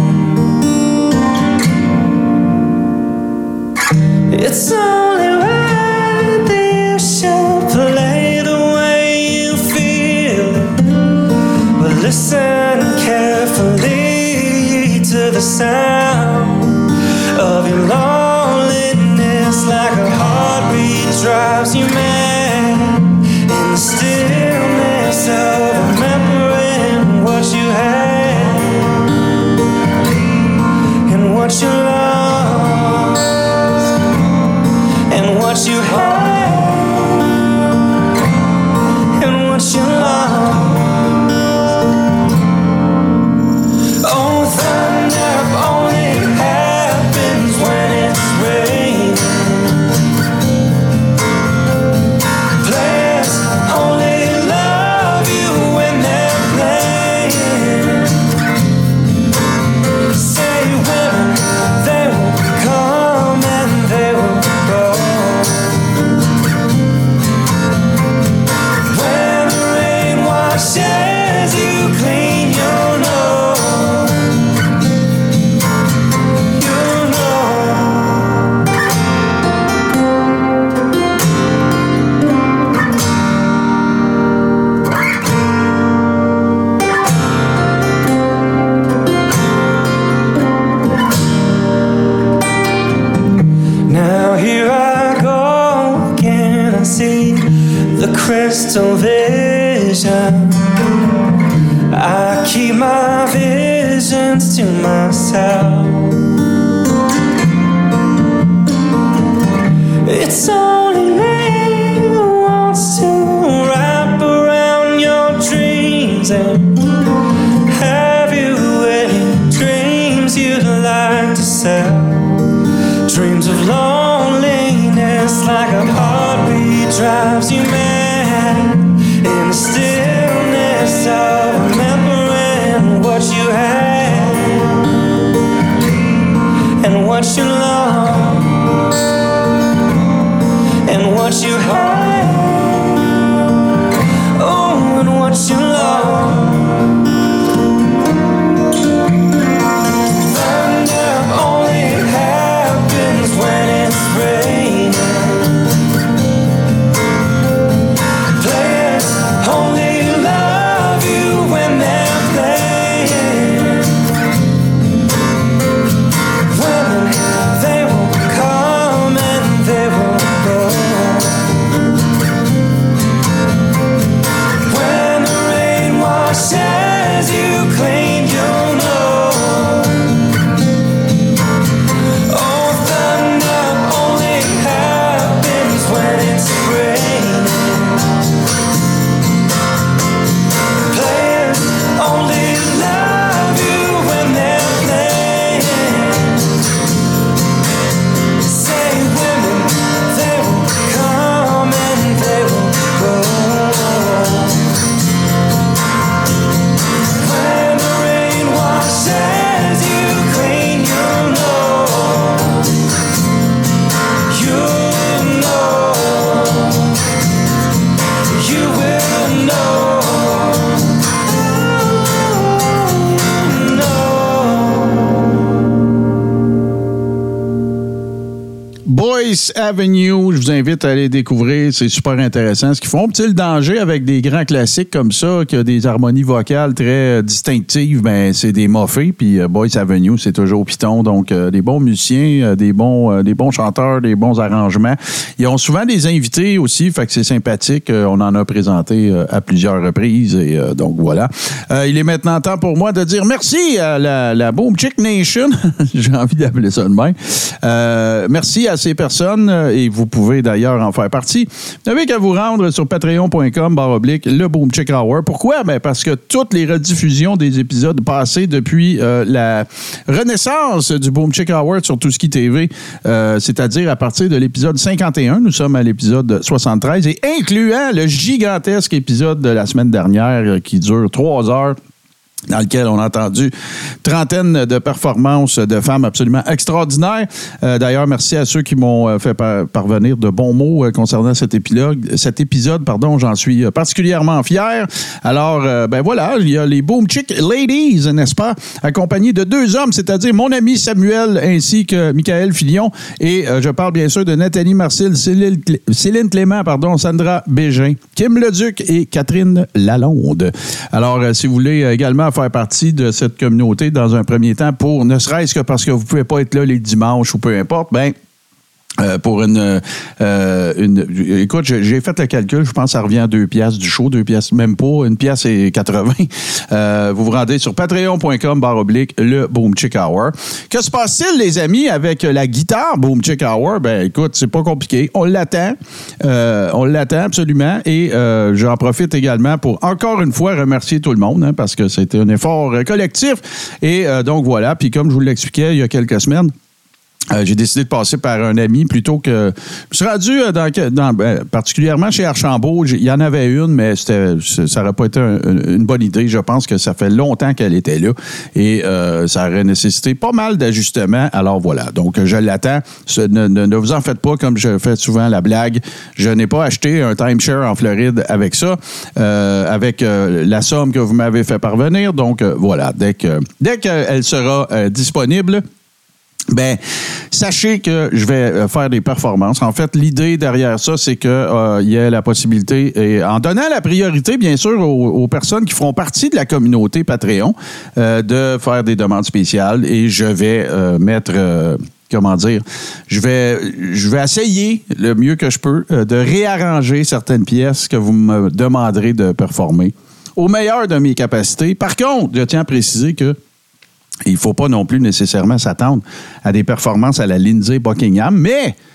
It's only right that you should play the way you feel. But listen carefully to the sound of your loneliness, like a heartbeat drives you mad. The stillness of remembering what you had and what you lost and what you had and what you lost. Oh, thunder only happens when it's raining. Crystal vision. I keep my visions to myself. It's only me who wants to wrap around your dreams. And have you any dreams you'd like to sell? Dreams of loneliness, like a heartbeat drives you mad. In the stillness of remembering what you had and what you lost and what you had, oh, and what you lost. Thunder only happens when it's raining. Players only love you when they're playing. Women, they will come and they will go. When the rain washes you clean, you'll know. Oh, thunder only happens when it's raining. Players only love you when they're playing. Say women, they will come and they will go. When the rain washes you clean, you'll know. You'll know. You will know. Boyce Avenue, je vous invite à aller découvrir, c'est super intéressant ce qu'ils font. Petit le danger avec des grands classiques comme ça, qui a des harmonies vocales très distinctives, ben c'est des moffés, puis euh, Boyce Avenue, c'est toujours piton, donc euh, des bons musiciens, euh, des bons euh, des bons chanteurs, des bons arrangements. Ils ont souvent des invités aussi, fait que c'est sympathique, euh, on en a présenté euh, à plusieurs reprises, et euh, donc voilà. Euh, il est maintenant temps pour moi de dire merci à la, la Boom Chick Nation, j'ai envie d'appeler ça de même. Euh, merci à ces personnes et vous pouvez d'ailleurs en faire partie. Vous n'avez qu'à vous rendre sur patreon.com barre oblique le Boom Chick Hour. Pourquoi? Ben parce que toutes les rediffusions des épisodes passés depuis euh, la renaissance du Boom Chick Hour sur Touski T V, euh, c'est-à-dire à partir de l'épisode cinquante et un, nous sommes à l'épisode soixante-treize, et incluant le gigantesque épisode de la semaine dernière euh, qui dure trois heures, dans lequel on a entendu trentaine de performances de femmes absolument extraordinaires. Euh, d'ailleurs, merci à ceux qui m'ont euh, fait par- parvenir de bons mots euh, concernant cet épilogue, cet épisode. Pardon, j'en suis euh, particulièrement fier. Alors, euh, ben voilà, il y a les Boom Chick Ladies, n'est-ce pas, accompagnés de deux hommes, c'est-à-dire mon ami Samuel ainsi que Michael Filion. Et euh, je parle bien sûr de Nathalie Marcille, Céline, Clé- Céline Clément, pardon, Sandra Bégin, Kim Leduc et Catherine Lalonde. Alors, euh, si vous voulez également faire partie de cette communauté dans un premier temps, pour ne serait-ce que parce que vous ne pouvez pas être là les dimanches ou peu importe, ben Euh, pour une, euh, une... Écoute, j'ai, j'ai fait le calcul, je pense que ça revient à deux piastres du show, deux piastres, même pas, une pièce et quatre-vingts. Euh, vous vous rendez sur patreon.com barre oblique le Boom Chick Hour. Que se passe-t-il, les amis, avec la guitare Boom Chick Hour? Ben, écoute, c'est pas compliqué. On l'attend. Euh, on l'attend absolument. Et euh, j'en profite également pour, encore une fois, remercier tout le monde, hein, parce que c'était un effort collectif. Et euh, donc, voilà. Puis, comme je vous l'expliquais il y a quelques semaines, Euh, j'ai décidé de passer par un ami plutôt que... Je suis rendu dans, dans, ben, particulièrement chez Archambault. Il y en avait une, mais c'était, ça n'aurait pas été un, une bonne idée. Je pense que ça fait longtemps qu'elle était là et euh, ça aurait nécessité pas mal d'ajustements. Alors voilà, donc je l'attends. Ce, ne, ne, ne vous en faites pas, comme je fais souvent la blague. Je n'ai pas acheté un timeshare en Floride avec ça, euh, avec euh, la somme que vous m'avez fait parvenir. Donc euh, voilà, dès que dès qu'elle sera euh, disponible, ben, sachez que je vais faire des performances. En fait, l'idée derrière ça, c'est qu'il euh, y ait la possibilité, et en donnant la priorité, bien sûr, aux, aux personnes qui feront partie de la communauté Patreon, euh, de faire des demandes spéciales. Et je vais euh, mettre... Euh, comment dire, je vais, je vais essayer le mieux que je peux euh, de réarranger certaines pièces que vous me demanderez de performer au meilleur de mes capacités. Par contre, je tiens à préciser que il ne faut pas non plus nécessairement s'attendre à des performances à la Lindsey Buckingham, mais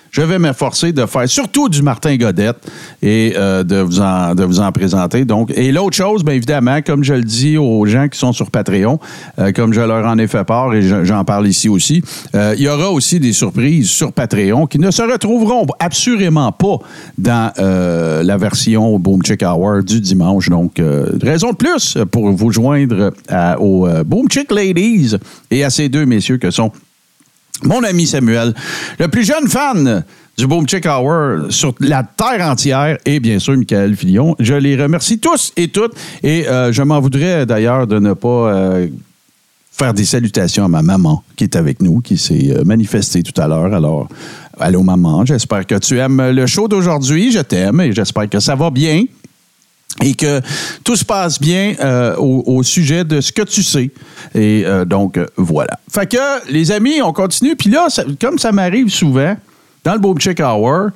je vais m'efforcer de faire surtout du Martin Godette et euh, de, vous en, de vous en présenter. Donc, et l'autre chose, bien évidemment, comme je le dis aux gens qui sont sur Patreon, euh, comme je leur en ai fait part et je, j'en parle ici aussi, euh, il y aura aussi des surprises sur Patreon qui ne se retrouveront absolument pas dans euh, la version Boom Chick Hour du dimanche. Donc, euh, raison de plus pour vous joindre à, aux euh, Boom Chick Ladies et à ces deux messieurs que sont mon ami Samuel, le plus jeune fan du Boom Chick Hour sur la terre entière, et bien sûr Michael Fillon. Je les remercie tous et toutes, et euh, je m'en voudrais d'ailleurs de ne pas euh, faire des salutations à ma maman qui est avec nous, qui s'est euh, manifestée tout à l'heure. Alors, allô maman, j'espère que tu aimes le show d'aujourd'hui, je t'aime et j'espère que ça va bien. Et que tout se passe bien euh, au, au sujet de ce que tu sais. Et euh, donc, euh, voilà. Fait que, les amis, on continue. Puis là, ça, comme ça m'arrive souvent, dans le Boom Chick Hour,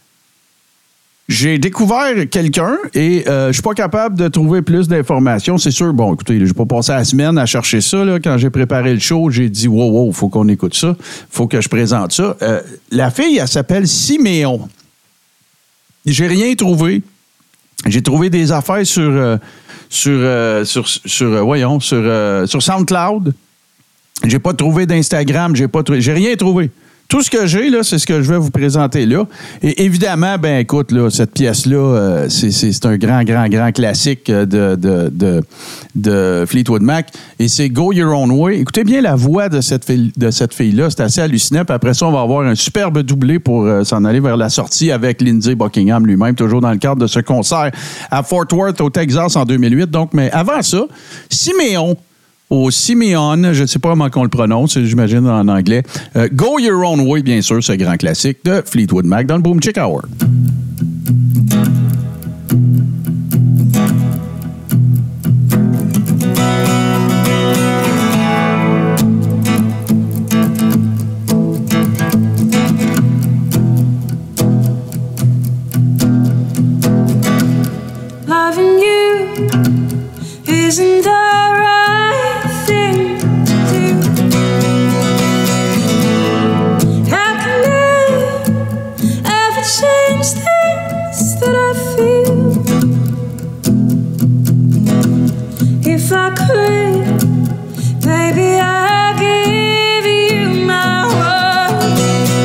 j'ai découvert quelqu'un et euh, je suis pas capable de trouver plus d'informations. C'est sûr, bon, écoutez, j'ai pas passé la semaine à chercher ça. Là. Quand j'ai préparé le show, j'ai dit, wow, wow, faut qu'on écoute ça. Faut que je présente ça. Euh, la fille, elle s'appelle Siméon. J'ai rien trouvé. J'ai trouvé des affaires sur, euh, sur, euh, sur, sur, euh, voyons, sur, euh, sur SoundCloud. J'ai pas trouvé d'Instagram, j'ai pas trouvé, j'ai rien trouvé. Tout ce que j'ai, là, c'est ce que je vais vous présenter là. Et évidemment, ben écoute, là, cette pièce-là, euh, c'est, c'est, c'est un grand, grand, grand classique de, de, de, de Fleetwood Mac. Et c'est Go Your Own Way. Écoutez bien la voix de cette, fille, de cette fille-là. C'est assez hallucinant. Puis après ça, on va avoir un superbe doublé pour euh, s'en aller vers la sortie avec Lindsey Buckingham lui-même, toujours dans le cadre de ce concert à Fort Worth, au Texas, en deux mille huit. Donc, mais avant ça, Siméon, au Simeon, je ne sais pas comment on le prononce, j'imagine en anglais. Euh, Go Your Own Way, bien sûr, ce grand classique de Fleetwood Mac dans le Boom Chick Hour. Loving you isn't the right thing to do. How can I ever change things that I feel? If I could, baby, I'd give you my world.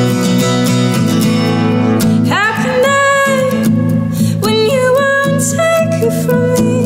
How can I, when you won't take it from me?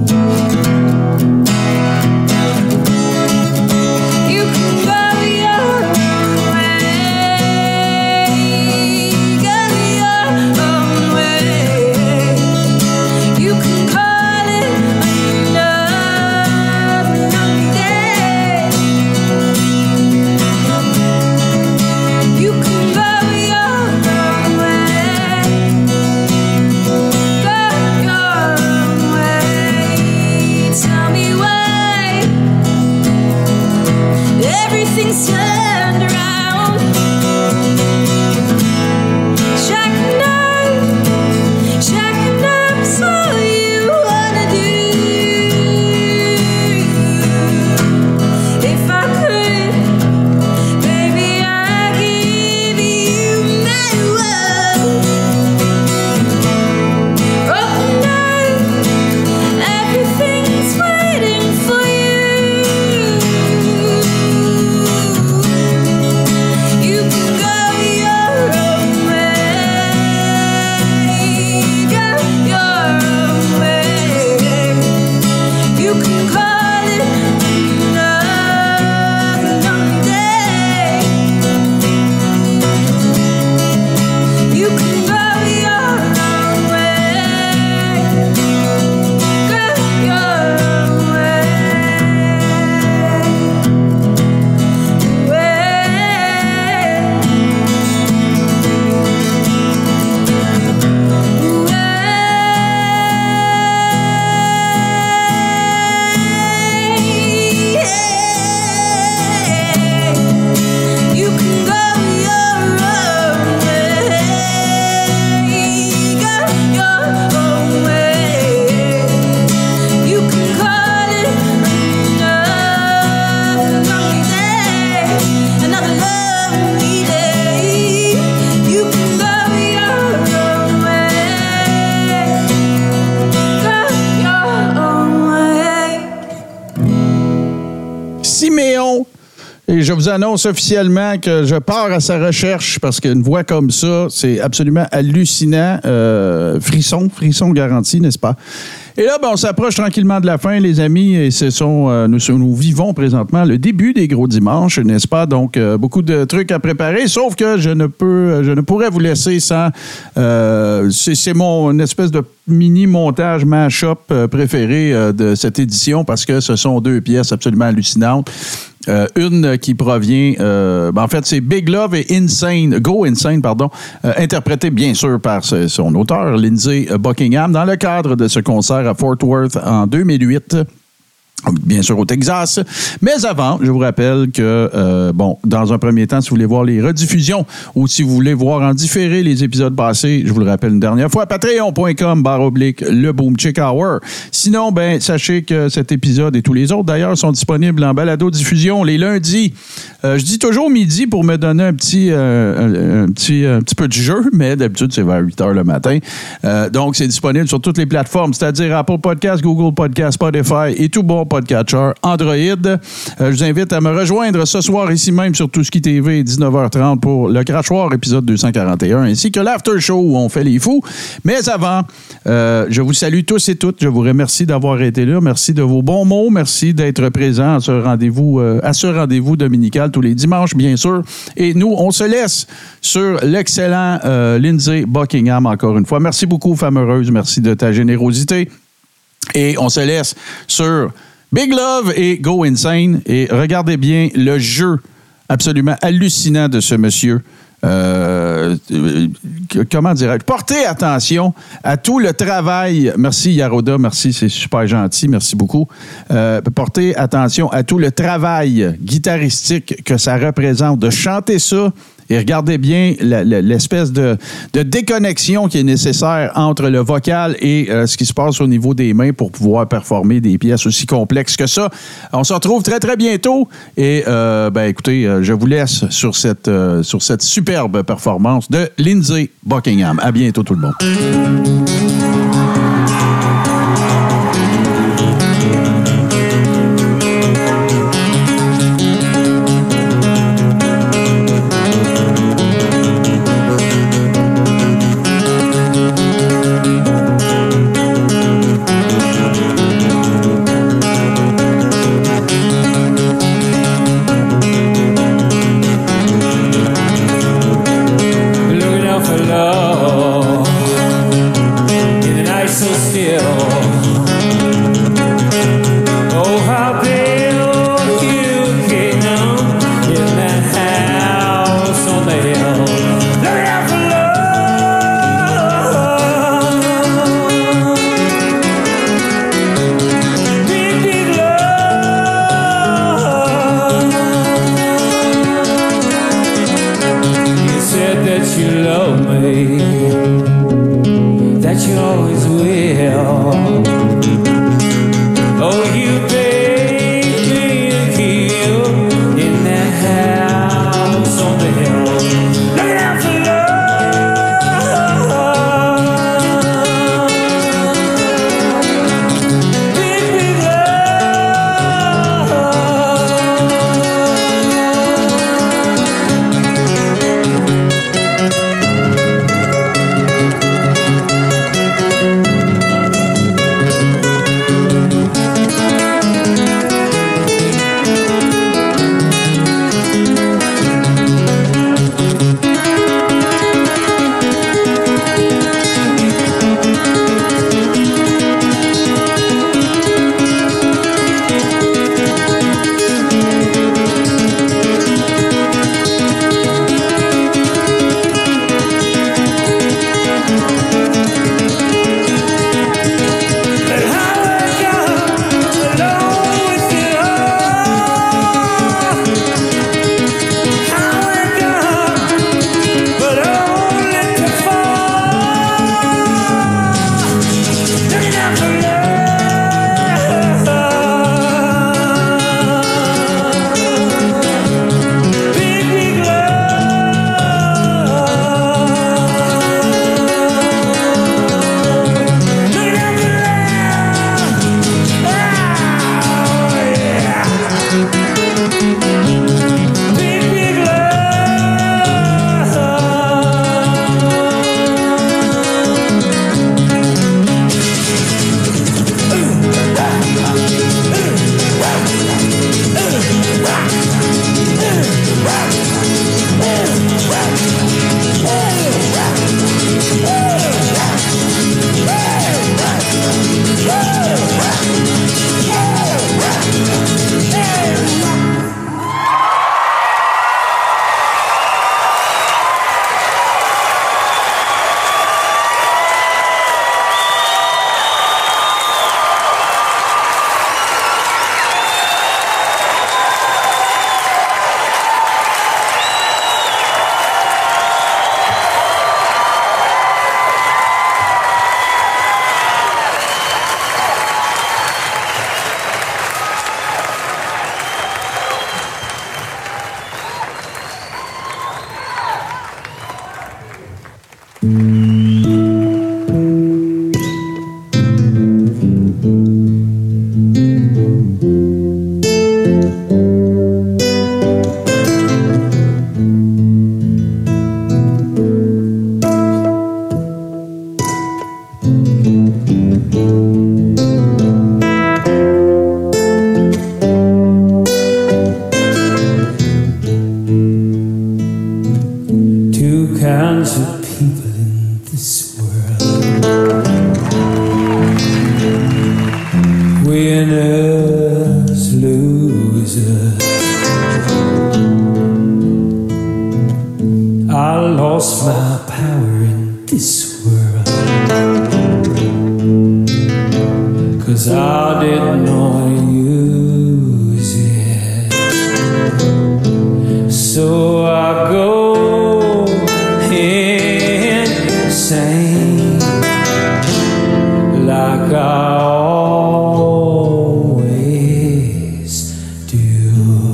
Everything's turned around. Shacking up, shacking up's all you wanna do. If I could, baby, I'd give you my world. Open up, everything's waiting for you. Et je vous annonce officiellement que je pars à sa recherche parce qu'une voix comme ça, c'est absolument hallucinant. Euh, frisson, frisson garanti, n'est-ce pas? Et là, ben, on s'approche tranquillement de la fin, les amis, et ce sont, euh, nous, nous vivons présentement le début des gros dimanches, n'est-ce pas? Donc, euh, beaucoup de trucs à préparer, sauf que je ne peux, je ne pourrais vous laisser sans... Euh, c'est, c'est mon espèce de mini-montage mash-up euh, préféré euh, de cette édition parce que ce sont deux pièces absolument hallucinantes. Euh, une qui provient, euh, ben en fait, c'est Big Love et Insane, Go Insane, pardon, euh, interprété bien sûr par ce, son auteur, Lindsey Buckingham, dans le cadre de ce concert à Fort Worth en deux mille huit. Bien sûr au Texas. Mais avant, je vous rappelle que, euh, bon, dans un premier temps, si vous voulez voir les rediffusions ou si vous voulez voir en différé les épisodes passés, je vous le rappelle une dernière fois, patreon.com barre oblique le Boom Chick Hour. Sinon, ben, sachez que cet épisode et tous les autres, d'ailleurs, sont disponibles en balado-diffusion les lundis. Euh, je dis toujours midi pour me donner un petit, euh, un, un petit, un petit peu de jeu, mais d'habitude, c'est vers huit heures le matin. Euh, donc, c'est disponible sur toutes les plateformes, c'est-à-dire Apple Podcasts, Google Podcasts, Spotify et tout bon podcatcher Android. Euh, je vous invite à me rejoindre ce soir ici même sur Touski T V, dix-neuf heures trente pour le Crachoir, épisode deux cent quarante et un, ainsi que l'After Show où on fait les fous. Mais avant, euh, je vous salue tous et toutes. Je vous remercie d'avoir été là. Merci de vos bons mots. Merci d'être présent à ce rendez-vous, euh, à ce rendez-vous dominical tous les dimanches, bien sûr. Et nous, on se laisse sur l'excellent euh, Lindsey Buckingham, encore une fois. Merci beaucoup, femme heureuse. Merci de ta générosité. Et on se laisse sur Big Love et Go Insane. Et regardez bien le jeu absolument hallucinant de ce monsieur. Euh, comment dirais-je? Portez attention à tout le travail. Merci Yaroda, merci, c'est super gentil, merci beaucoup. Euh, portez attention à tout le travail guitaristique que ça représente, de chanter ça. Et regardez bien la, la, l'espèce de, de déconnexion qui est nécessaire entre le vocal et euh, ce qui se passe au niveau des mains pour pouvoir performer des pièces aussi complexes que ça. On se retrouve très, très bientôt. Et, euh, ben, écoutez, euh, je vous laisse sur cette, euh, sur cette superbe performance de Lindsey Buckingham. À bientôt, tout le monde. winners, losers. I lost my power in this world, 'cause I didn't know how to use it. So I go insane, like I always do.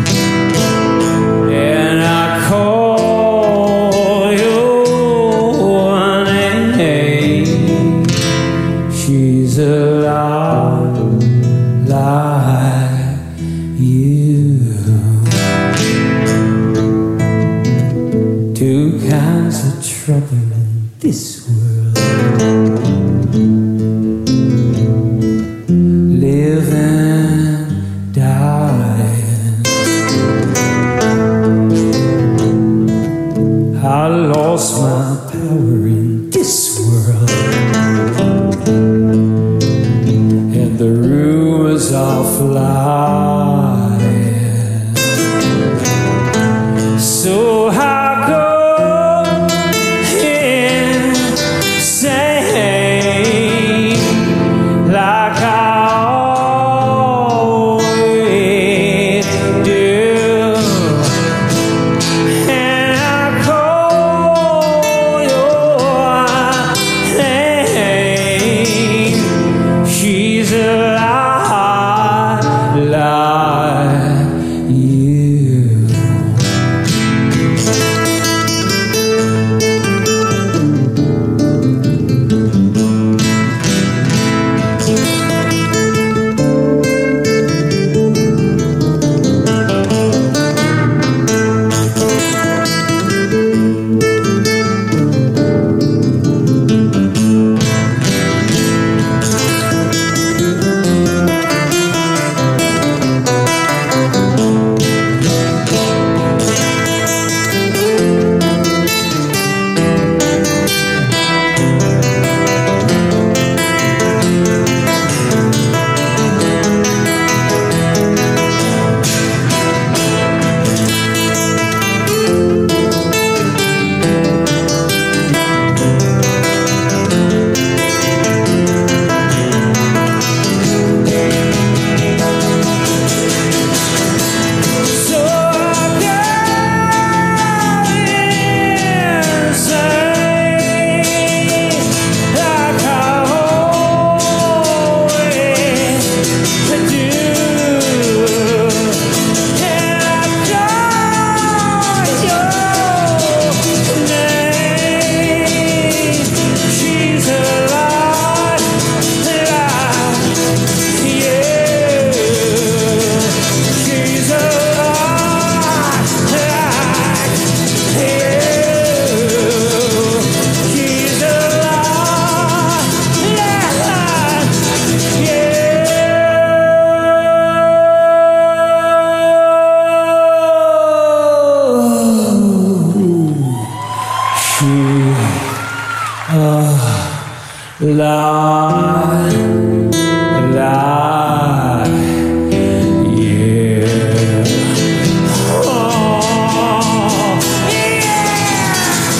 And I call your name. She's alive like you. Two kinds of trouble in this world. Living, dying. I lost my power in this world, and the rumors are flying. So I go insane, like I always do. And I call your name. She's alive like you. Lie, lie, yeah. Oh, yeah.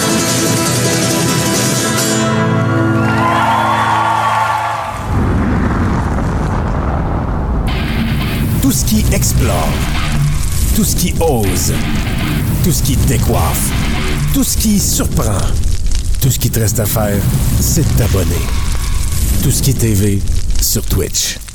Tout ce qui explore, tout ce qui ose, tout ce qui décoiffe, tout ce qui surprend, tout ce qui te reste à faire, c'est de t'abonner. Tout ce qui est T V sur Twitch.